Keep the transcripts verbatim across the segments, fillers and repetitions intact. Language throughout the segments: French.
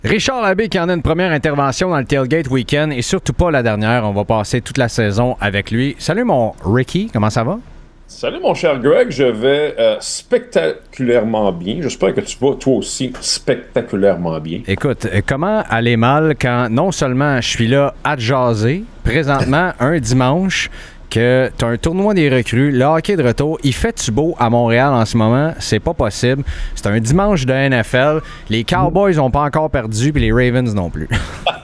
Richard Labbé qui en a une première intervention dans le Tailgate Weekend et surtout pas la dernière. On va passer toute la saison avec lui. Salut mon Ricky, comment ça va? Salut mon cher Greg, je vais euh, spectaculairement bien. J'espère que tu vas toi aussi spectaculairement bien. Écoute, comment aller mal quand non seulement je suis là à te jaser, présentement un dimanche, que tu as un tournoi des recrues, le hockey de retour, il fait-tu beau à Montréal en ce moment? C'est pas possible. C'est un dimanche de N F L. Les Cowboys n'ont pas encore perdu, puis les Ravens non plus.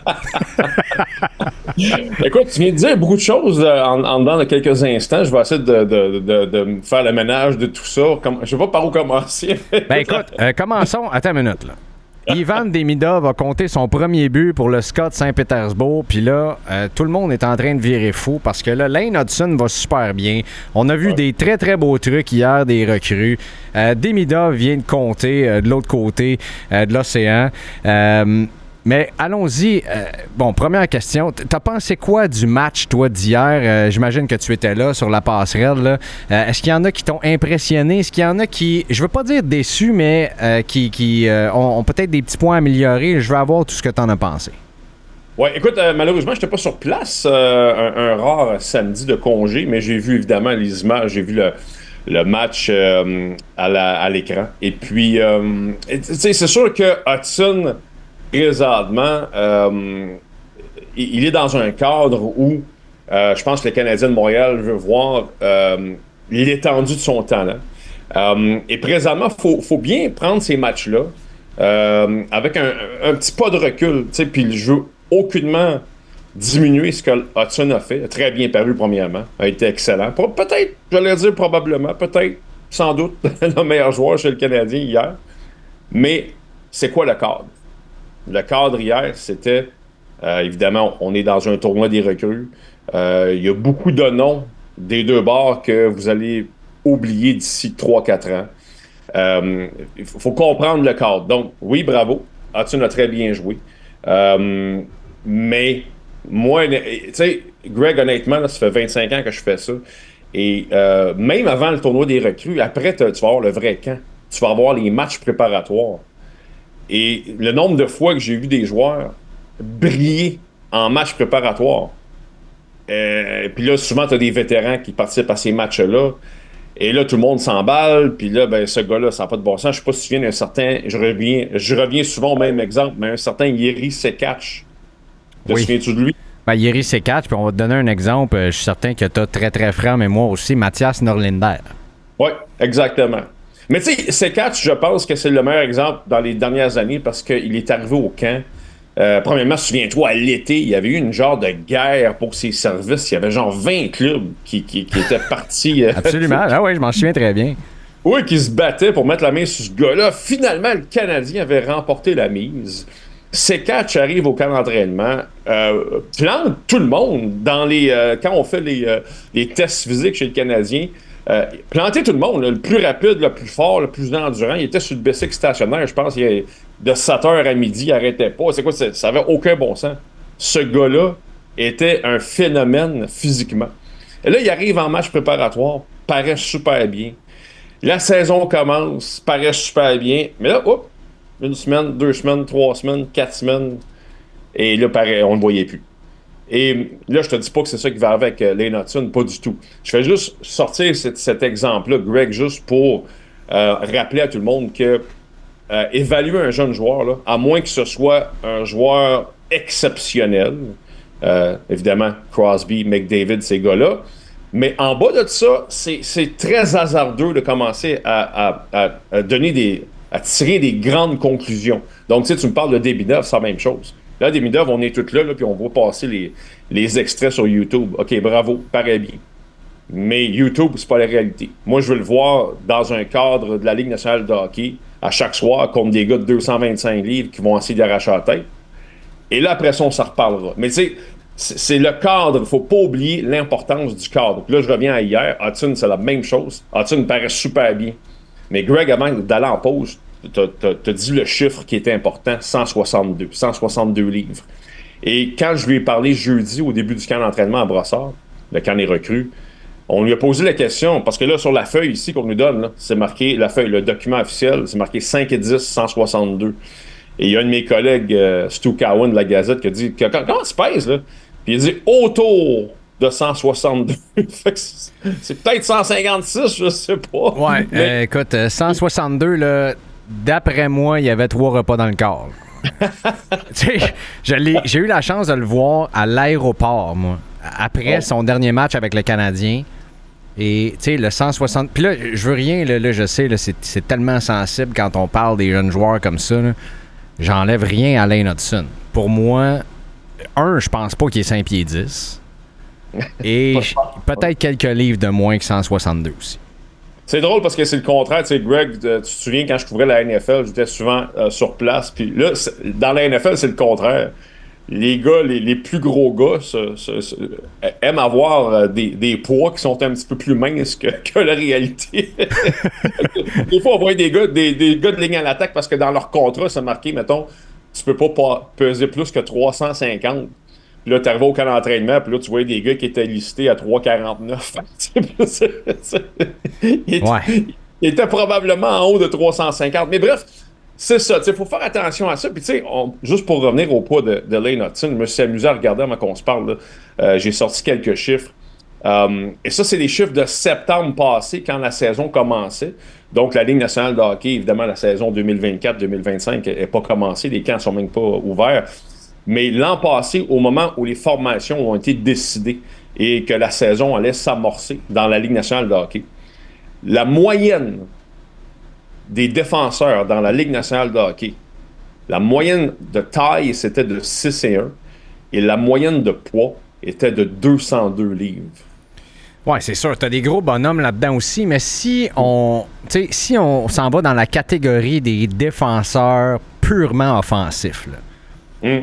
Écoute, tu viens de dire beaucoup de choses euh, en, en dedans de quelques instants. Je vais essayer de, de, de, de faire le ménage de tout ça. Comme, je sais pas par où commencer. Ben écoute, euh, commençons. Attends une minute, là. Ivan Demidov a compté son premier but pour le Scott Saint-Pétersbourg. Puis là, euh, tout le monde est en train de virer fou parce que là, Lane Hudson va super bien. On a vu ouais. des très, très beaux trucs hier des recrues. Euh, Demidov vient de compter euh, de l'autre côté euh, de l'océan. Euh, Mais allons-y. Euh, bon, première question. T'as pensé quoi du match, toi, d'hier? Euh, j'imagine que tu étais là sur la passerelle. Là. Euh, est-ce qu'il y en a qui t'ont impressionné? Est-ce qu'il y en a qui, je veux pas dire déçus, mais euh, qui, qui euh, ont, ont peut-être des petits points améliorés? Je veux avoir tout ce que t'en as pensé. Oui, écoute, euh, malheureusement, je n'étais pas sur place. Euh, un, un rare samedi de congé, mais j'ai vu évidemment les images. J'ai vu le... le match euh, à, la, à l'écran. Et puis, euh, tu sais, c'est sûr que Hudson... présentement, euh, il est dans un cadre où euh, je pense que le Canadien de Montréal veut voir euh, l'étendue de son talent. Euh, et présentement, il faut, faut bien prendre ces matchs-là euh, avec un, un petit pas de recul. Puis je veux aucunement diminuer ce que Hudson a fait. Très bien paru, premièrement. A été excellent. Peut-être, j'allais dire probablement, peut-être, sans doute, le meilleur joueur chez le Canadien hier. Mais c'est quoi le cadre? Le cadre hier, c'était, euh, évidemment, on est dans un tournoi des recrues. Euh, il y a beaucoup de noms des deux bords que vous allez oublier d'ici trois quatre ans. Euh, il faut comprendre le cadre. Donc, oui, bravo. Hudson a très bien joué. Euh, mais, moi, tu sais, Greg, honnêtement, là, ça fait vingt-cinq ans que je fais ça. Et euh, même avant le tournoi des recrues, après, tu vas avoir le vrai camp. Tu vas avoir les matchs préparatoires. Et le nombre de fois que j'ai vu des joueurs briller en match préparatoire. Euh, puis là, souvent, tu as des vétérans qui participent à ces matchs-là. Et là, tout le monde s'emballe. Puis là, ben, ce gars-là, ça n'a pas de bon sens. Je ne sais pas si tu viens d'un certain... Je reviens, je reviens souvent au même exemple, mais un certain Jiri Sekac. Te oui. souviens-tu de lui? Ben, Jiri Sekac, puis on va te donner un exemple. Je suis certain que tu as très, très franc, mais moi aussi, Mathias Norlinder. Oui, exactement. Mais tu sais, Sekac, je pense que c'est le meilleur exemple dans les dernières années parce qu'il est arrivé au camp. Euh, premièrement, souviens-toi, à l'été, il y avait eu une genre de guerre pour ses services. Il y avait genre vingt clubs qui, qui, qui étaient partis. Euh, Absolument. Ah oui, je m'en souviens très bien. Oui, qui se battaient pour mettre la main sur ce gars-là. Finalement, le Canadien avait remporté la mise. Sekac arrive au camp d'entraînement, euh, plante tout le monde dans les euh, quand on fait les, euh, les tests physiques chez le Canadien. Euh, planter tout le monde, là, le plus rapide, le plus fort, le plus endurant. Il était sur le bicycle stationnaire, je pense, il, de sept heures à midi, il n'arrêtait pas. C'est quoi, ça n'avait aucun bon sens. Ce gars-là était un phénomène physiquement. Et là, il arrive en match préparatoire, paraît super bien. La saison commence, paraît super bien. Mais là, hop, une semaine, deux semaines, trois semaines, quatre semaines, et là, pareil, on ne le voyait plus. Et là, je te dis pas que c'est ça qui va arriver avec euh, Lane Hudson, pas du tout. Je fais juste sortir cet, cet exemple-là, Greg, juste pour euh, rappeler à tout le monde que euh, évaluer un jeune joueur, là, à moins que ce soit un joueur exceptionnel, euh, évidemment, Crosby, McDavid, ces gars-là, mais en bas de ça, c'est, c'est très hasardeux de commencer à, à, à, à donner des, à tirer des grandes conclusions. Donc, tu sais, tu me parles de Demidov, c'est la même chose. Là, Demidov, on est tous là, là puis on va passer les, les extraits sur YouTube. OK, bravo, paraît bien. Mais YouTube, c'est pas la réalité. Moi, je veux le voir dans un cadre de la Ligue nationale de hockey, à chaque soir, contre des gars de deux cent vingt-cinq livres qui vont essayer d'arracher la tête. Et là, après ça, on s'en reparlera. Mais tu sais, c'est, c'est le cadre. Il faut pas oublier l'importance du cadre. Puis là, je reviens à hier. Hudson, c'est la même chose. Hudson paraît super bien. Mais Greg, avant d'aller en pause, t'as, t'as, t'as dit le chiffre qui était important, cent soixante-deux. cent soixante-deux livres. Et quand je lui ai parlé jeudi, au début du camp d'entraînement à Brossard, le camp des recrues, on lui a posé la question, parce que là, sur la feuille ici qu'on nous donne, là, c'est marqué, la feuille, le document officiel, c'est marqué cinq et dix, cent soixante-deux. Et il y a un de mes collègues, euh, Stu Cowan de la Gazette, qui a dit que, comment tu pèses, là? Puis il dit autour de cent soixante-deux. Fait que c'est, c'est peut-être cent cinquante-six, je sais pas. Ouais, mais... euh, écoute, cent soixante-deux, là, d'après moi, il y avait trois repas dans le corps. Tu sais, j'ai eu la chance de le voir à l'aéroport, moi, après oh. son dernier match avec le Canadien. Et, tu sais, le cent soixante... Puis là, je veux rien, là, là je sais, là, c'est, c'est tellement sensible quand on parle des jeunes joueurs comme ça, là. J'enlève rien à Lane Hudson. Pour moi, un, je pense pas qu'il est cinq pieds dix. Et peut-être quelques livres de moins que cent soixante-deux aussi. C'est drôle parce que c'est le contraire. Tu sais, Greg, tu te souviens, quand je couvrais la N F L, j'étais souvent euh, sur place. Puis là, dans la N F L, c'est le contraire. Les gars, les, les plus gros gars se, se, se, aiment avoir euh, des, des poids qui sont un petit peu plus minces que, que la réalité. Des fois, on voit des gars, des, des gars de ligne à l'attaque parce que dans leur contrat, c'est marqué, mettons, tu peux pas, pas peser plus que trois cent cinquante. Puis là, tu arrives au camp d'entraînement, puis là, tu vois des gars qui étaient listés à trois quarante-neuf. il, était, ouais. il était probablement en haut de trois cent cinquante. Mais bref, c'est ça. Il faut faire attention à ça. Puis, tu sais, juste pour revenir au poids de, de Lane Hudson, je me suis amusé à regarder avant qu'on se parle. Là. Euh, j'ai sorti quelques chiffres. Um, et ça, c'est les chiffres de septembre passé, quand la saison commençait. Donc, la Ligue nationale de hockey, évidemment, la saison deux mille vingt-quatre deux mille vingt-cinq n'est pas commencée. Les camps ne sont même pas ouverts. Mais l'an passé, au moment où les formations ont été décidées et que la saison allait s'amorcer dans la Ligue nationale de hockey, la moyenne des défenseurs dans la Ligue nationale de hockey, la moyenne de taille, c'était de six et un et la moyenne de poids était de deux cent deux livres. Oui, c'est sûr. Tu as des gros bonhommes là-dedans aussi, mais si on, si on s'en va dans la catégorie des défenseurs purement offensifs, là, Mm.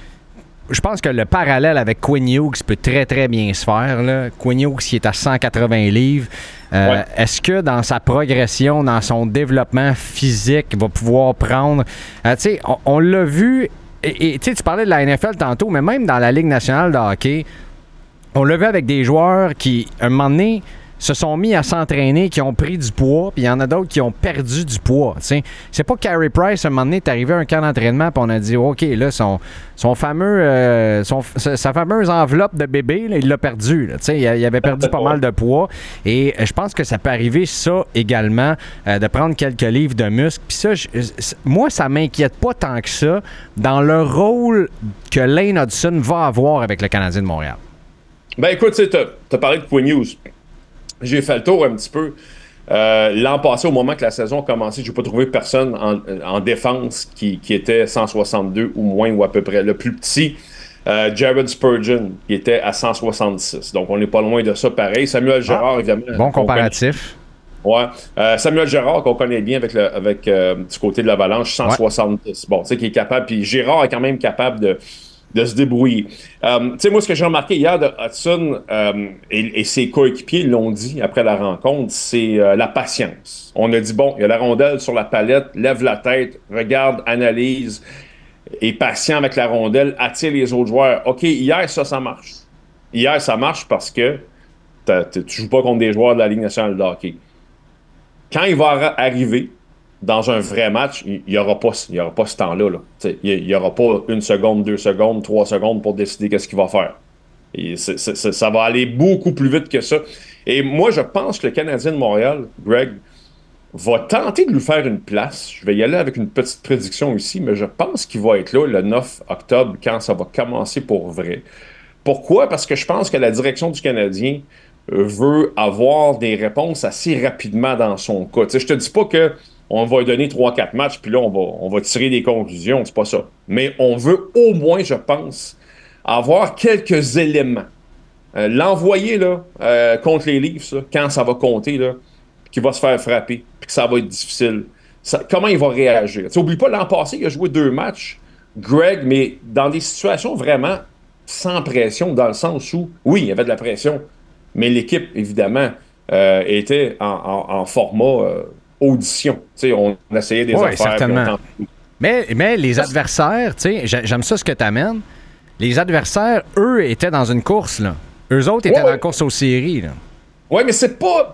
je pense que le parallèle avec Quinn Hughes peut très, très bien se faire. Là. Quinn Hughes qui est à cent quatre-vingts livres. Euh, ouais. Est-ce que dans sa progression, dans son développement physique, il va pouvoir prendre... Euh, on, on l'a vu, et, et tu parlais de la N F L tantôt, mais même dans la Ligue nationale de hockey, on l'a vu avec des joueurs qui, à un moment donné, se sont mis à s'entraîner, qui ont pris du poids, puis il y en a d'autres qui ont perdu du poids. T'sais. C'est pas Carey Price, à un moment donné, est arrivé à un camp d'entraînement, puis on a dit, OK, là, son, son fameux, euh, son, sa fameuse enveloppe de bébé, là, il l'a perdu. Là, il, il avait perdu pas mal de poids. Et je pense que ça peut arriver, ça, également, euh, de prendre quelques livres de muscles. Puis ça, je, moi, ça m'inquiète pas tant que ça dans le rôle que Lane Hudson va avoir avec le Canadien de Montréal. Ben écoute, tu as parlé de Quinn Hughes. J'ai fait le tour un petit peu. Euh, l'an passé, au moment que la saison a commencé, je n'ai pas trouvé personne en, en défense qui, qui était cent soixante-deux ou moins ou à peu près. Le plus petit, euh, Jared Spurgeon, qui était à cent soixante-six. Donc, on n'est pas loin de ça pareil. Samuel Girard, ah, évidemment. Bon comparatif. Oui. Euh, Samuel Girard, qu'on connaît bien avec, le, avec euh, du côté de l'Avalanche, cent soixante-dix. Ouais. Bon, tu sais, qui est capable. Puis Girard est quand même capable de... de se débrouiller. Euh, tu sais, moi, ce que j'ai remarqué hier de Hudson, euh, et, et ses coéquipiers l'ont dit après la rencontre, c'est euh, la patience. On a dit, bon, il y a la rondelle sur la palette, lève la tête, regarde, analyse, est patient avec la rondelle, attire les autres joueurs. OK, hier, ça, ça marche. Hier, ça marche parce que t'as, t'as, tu joues pas contre des joueurs de la Ligue nationale de hockey. Quand il va arriver dans un vrai match, il n'y aura pas, il y aura pas ce temps-là. Là. Il n'y aura pas une seconde, deux secondes, trois secondes pour décider qu'est-ce qu'il va faire. Et c'est, c'est, c'est, ça va aller beaucoup plus vite que ça. Et moi, je pense que le Canadien de Montréal, Greg, va tenter de lui faire une place. Je vais y aller avec une petite prédiction ici, mais je pense qu'il va être là le neuf octobre quand ça va commencer pour vrai. Pourquoi? Parce que je pense que la direction du Canadien veut avoir des réponses assez rapidement dans son cas. T'sais, je te dis pas que on va lui donner trois quatre matchs, puis là, on va, on va tirer des conclusions. C'est pas ça. Mais on veut au moins, je pense, avoir quelques éléments. Euh, l'envoyer là, euh, contre les Leafs, là, quand ça va compter, là, qu'il va se faire frapper, puis que ça va être difficile. Ça, comment il va réagir? T'sais, oublie pas, l'an passé, il a joué deux matchs, Greg, mais dans des situations vraiment sans pression, dans le sens où, oui, il y avait de la pression, mais l'équipe, évidemment, euh, était en, en, en format... Euh, audition. T'sais, on essayait des oui, affaires. Certainement. Mais, mais les adversaires, j'aime ça ce que tu amènes. Les adversaires, eux, étaient dans une course. Là. Eux autres étaient ouais, dans la course aux séries. Oui, mais c'est pas...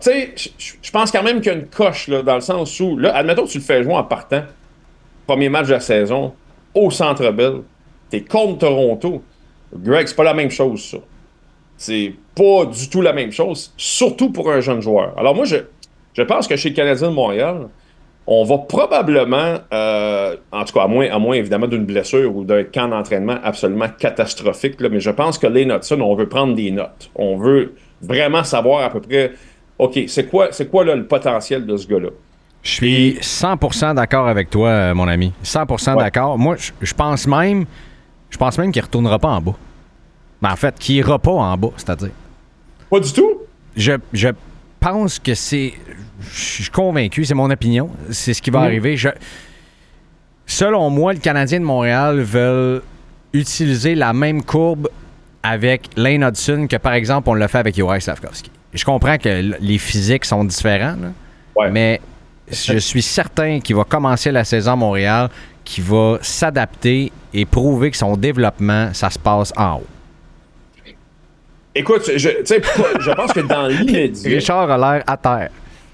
Je pense quand même qu'il y a une coche là, dans le sens où... Là, admettons que tu le fais jouer en partant. Premier match de la saison. au Centre Bell, t'es contre Toronto. Greg, c'est pas la même chose, ça. C'est pas du tout la même chose, surtout pour un jeune joueur. Alors moi, je, je pense que chez le Canadien de Montréal, on va probablement, euh, en tout cas, à moins, à moins évidemment d'une blessure ou d'un camp d'entraînement absolument catastrophique, là, mais je pense que Lane Hudson, on veut prendre des notes. On veut vraiment savoir à peu près, OK, c'est quoi, c'est quoi là, le potentiel de ce gars-là? Je suis cent pour cent d'accord avec toi, euh, mon ami. cent pour cent ouais. d'accord. Moi, je, je pense même je pense même qu'il ne retournera pas en bas. Ben, en fait, qu'il n'ira pas en bas, c'est-à-dire. Pas du tout? Je, je pense que c'est... Je suis convaincu, c'est mon opinion. C'est ce qui va mmh. arriver. Je, selon moi, le Canadien de Montréal veut utiliser la même courbe avec Lane Hudson que, par exemple, on l'a fait avec Juraj Slafkovský. Je comprends que les physiques sont différents, là, ouais. mais je suis certain qu'il va commencer la saison à Montréal, qu'il va s'adapter et prouver que son développement, ça se passe en haut. Écoute, je, je pense que dans l'immédiat... Richard a l'air à terre.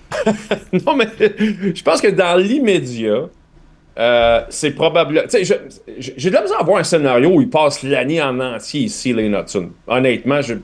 Non, mais je pense que dans l'immédiat, euh, c'est probable... Tu sais, j'ai de la misère à voir un scénario où il passe l'année en entier ici, Lane Hudson. Honnêtement, je,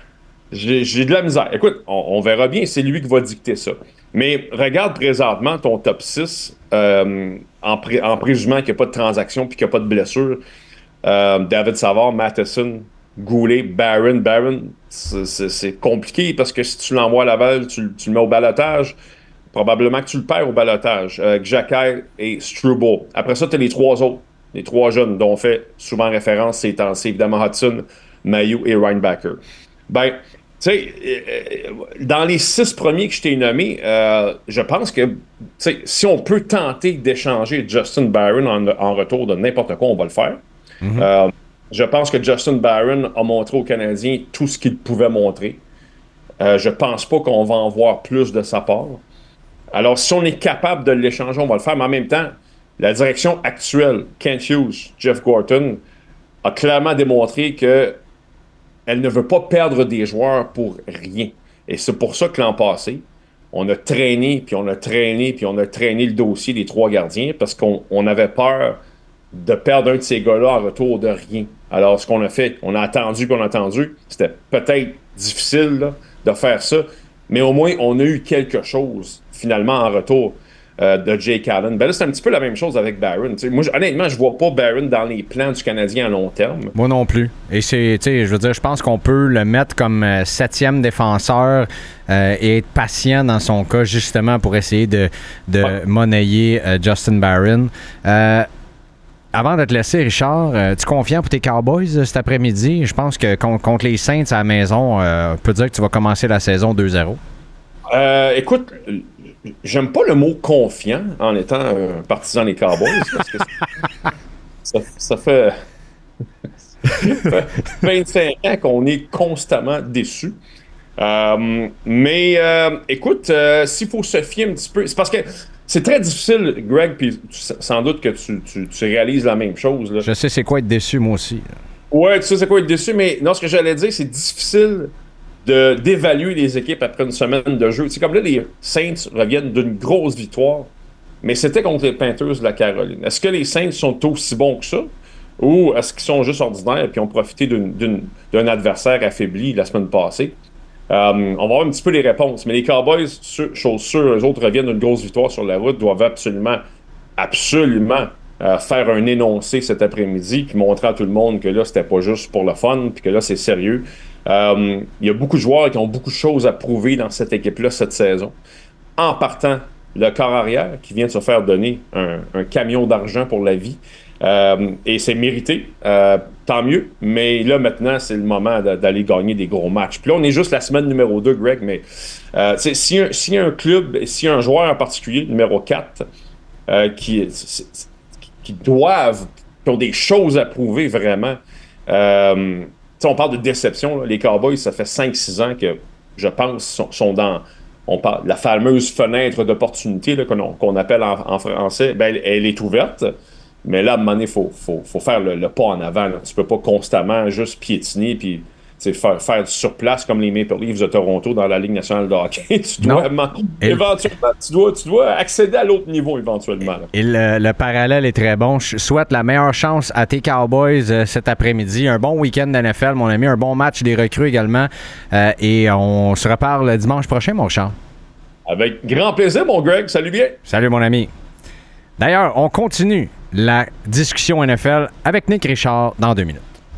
j'ai, j'ai de la misère. Écoute, on, on verra bien, c'est lui qui va dicter ça. Mais regarde présentement ton top six, euh, en, pré, en présumant qu'il n'y a pas de transaction et qu'il n'y a pas de blessure. Euh, David Savard, Matheson, Goulet, Barron. Barron, c'est, c'est, c'est compliqué parce que si tu l'envoies à Laval, tu, tu le mets au balotage. Probablement que tu le perds au balotage. Euh, Xhekaj et Struble. Après ça, tu as les trois autres, les trois jeunes dont on fait souvent référence ces temps-ci, évidemment Hudson, Mailloux et Reinbacher. Ben, tu sais, euh, dans les six premiers que je t'ai nommés, euh, je pense que si on peut tenter d'échanger Justin Barron en, en retour de n'importe quoi, on va le faire. Mm-hmm. Euh, je pense que Justin Barron a montré aux Canadiens tout ce qu'il pouvait montrer. Euh, je pense pas qu'on va en voir plus de sa part. Alors, si on est capable de l'échanger, on va le faire. Mais en même temps, la direction actuelle, Kent Hughes, Jeff Gorton, a clairement démontré que elle ne veut pas perdre des joueurs pour rien. Et c'est pour ça que l'an passé, on a traîné, puis on a traîné, puis on a traîné le dossier des trois gardiens parce qu'on on avait peur de perdre un de ces gars-là en retour de rien. Alors, ce qu'on a fait, on a attendu, puis on a attendu. C'était peut-être difficile là, de faire ça, mais au moins, on a eu quelque chose, finalement, en retour euh, de Jake Allen. Ben là, c'est un petit peu la même chose avec Barron. T'sais, moi, honnêtement, je vois pas Barron dans les plans du Canadien à long terme. Moi non plus. Et c'est, tu sais, je veux dire, je pense qu'on peut le mettre comme euh, septième défenseur euh, et être patient dans son cas, justement, pour essayer de, de ouais. monnayer euh, Justin Barron. Euh, Avant de te laisser, Richard, euh, tu es confiant pour tes Cowboys euh, cet après-midi? Je pense que con- contre les Saints à la maison, euh, on peut dire que tu vas commencer la saison deux zéro. Euh, écoute, j'aime pas le mot confiant en étant un partisan des Cowboys parce que ça, ça fait, ça fait vingt-cinq ans qu'on est constamment déçus. Euh, mais euh, écoute, euh, s'il faut se fier un petit peu, c'est parce que c'est très difficile, Greg, puis sans doute que tu, tu, tu réalises la même chose. Là. Je sais c'est quoi être déçu, moi aussi. Ouais, tu sais c'est quoi être déçu, mais non, ce que j'allais dire, c'est difficile de, d'évaluer les équipes après une semaine de jeu. C'est comme là, les Saints reviennent d'une grosse victoire, mais c'était contre les Panthers de la Caroline. Est-ce que les Saints sont aussi bons que ça? Ou est-ce qu'ils sont juste ordinaires et ont profité d'une, d'une, d'un adversaire affaibli la semaine passée? Euh, on va avoir un petit peu les réponses. Mais les Cowboys, chose sûre, eux autres reviennent d'une grosse victoire sur la route, doivent absolument, absolument euh, faire un énoncé cet après-midi, puis montrer à tout le monde que là, c'était pas juste pour le fun, puis que là, c'est sérieux. Euh, il y a beaucoup de joueurs qui ont beaucoup de choses à prouver dans cette équipe-là cette saison. En partant, le corps arrière, qui vient de se faire donner un, un camion d'argent pour la vie. Euh, et c'est mérité, euh, tant mieux, mais là maintenant c'est le moment de, d'aller gagner des gros matchs. Puis là on est juste la semaine numéro deux, Greg, mais euh, s'il y, si y a un club, s'il y a un joueur en particulier, numéro quatre, euh, qui, qui doivent, qui ont des choses à prouver vraiment, euh, on parle de déception, là. Les Cowboys, ça fait cinq six ans que je pense sont, sont dans on parle, la fameuse fenêtre d'opportunité là, qu'on, qu'on appelle en, en français, ben, elle, elle est ouverte. Mais là, à un moment donné, il faut, faut, faut faire le, le pas en avant. Là. Tu peux pas constamment juste piétiner puis faire, faire du surplace comme les Maple Leafs de Toronto dans la Ligue nationale de hockey. tu, dois, man, éventuellement, tu, dois, tu dois accéder à l'autre niveau éventuellement. Là. Et le, le parallèle est très bon. Je souhaite la meilleure chance à tes Cowboys euh, cet après-midi. Un bon week-end d'N F L, mon ami. Un bon match des recrues également. Euh, et on se reparle dimanche prochain, mon Charles. Avec grand plaisir, mon Greg. Salut bien. Salut, mon ami. D'ailleurs, on continue la discussion N F L avec Nick Richard dans deux minutes.